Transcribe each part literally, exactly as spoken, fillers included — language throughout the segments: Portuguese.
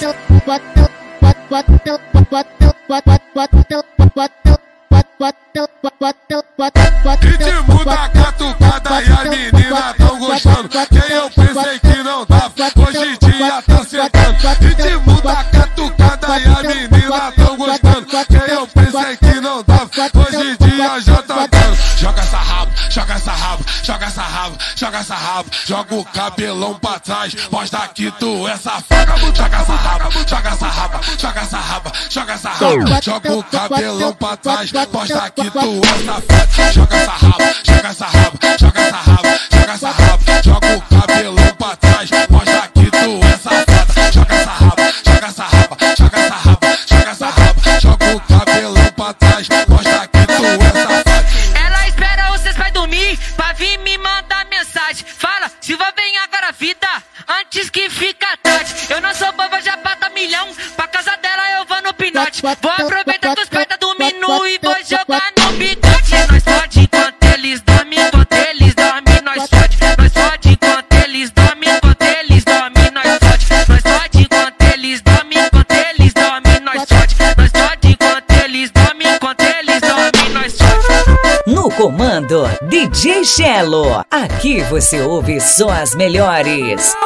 Ritmo da catucada e a menina tão gostando. Quem eu pensei que não dava, hoje em dia tá sentando. Ritmo da catucada e a menina tão gostando. Quem eu pensei que não dava, hoje em dia já tá dando. Joga essa rabo, joga essa rabo, joga essa rabo, joga essa rabo. Joga o cabelão pra trás, mostra que tu é safada. Joga essa rabo, joga essa rabo, joga essa rabo, joga essa rabo. Joga o cabelão pra trás, mostra que tu é safada. Joga essa rabo, joga essa rabo, joga essa rabo, joga essa rabo. Joga o cabelão pra trás, mostra que tu é safada. Joga essa rabo, joga essa rabo, joga essa rabo, joga essa rabo. Joga o cabelão pra trás, mostra que tu é safada. Ela espera vocês vai dormir pra vir me mandar mensagem. Fala, Silva, vem agora vida, antes que fica tarde. Eu não sou boba, já bata milhão, pra casa dela eu vou no pinote. Vou aproveitar que os pais tá dormindo e vou jogar no bigode. Nós fode enquanto eles dormem, enquanto eles dormem, nós fode. Nós fode enquanto eles dormem, enquanto eles dormem, nós fode. Nós fode enquanto eles dormem, enquanto eles dormem, nós fode. Nós fode enquanto eles dormem, enquanto eles dormem, nós fode. No comando, D J Cello. Aqui você ouve só as melhores.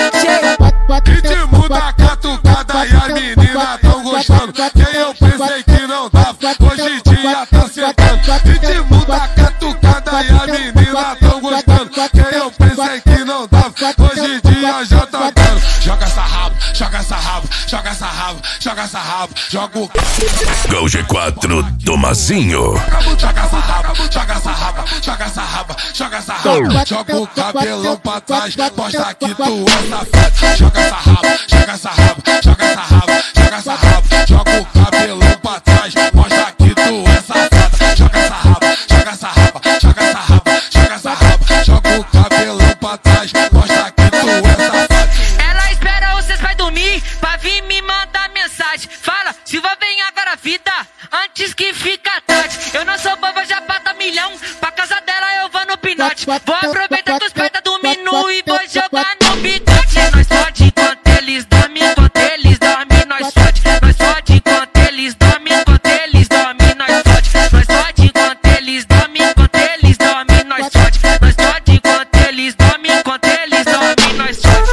Ritmo da catucada e a menina tão gostando. Quem eu pensei que não dava, hoje em dia tá sentando. Ritmo da catucada e a menina tão gostando. Quem eu pensei que não dava, hoje em dia já tá dando. Joga essa rabo, joga essa rabo, joga essa rabo, joga essa rabo. Joga o Go G quatro Tomazinho. Joga essa rabo, joga essa rabo, joga essa rabo, joga essa rabo. Joga o cabelão pra trás, mostra que tu é safada. Joga essa rabo, joga essa rabo, joga essa rabo, joga essa rabo. Joga o cabelão pra trás, mostra que tu é safada. Joga essa rabo, joga essa rabo, joga essa rabo, joga essa rabo. Joga o cabelão pra trás, mostra que tu é safada. Ela espera vocês vai dormir pra vir me mandar mensagem. Fala, Silva, vem agora vida, antes que fica tarde. Eu não sou boba, já bata milhão, pra casa dela eu vou no pinote. Vou aproveitar que os pais tá dormindo e vou jogar no bigode. Nós fode enquanto eles dormem, enquanto eles dormem, nós fode. Nós fode enquanto eles dormem, enquanto eles dormem, nós fode. Nós fode enquanto eles dormem, enquanto eles dormem, nós fode. Nós fode enquanto eles dormem, enquanto eles dormem, nós fode.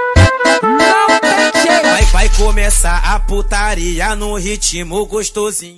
Vai, vai começar a putaria no ritmo gostosinho.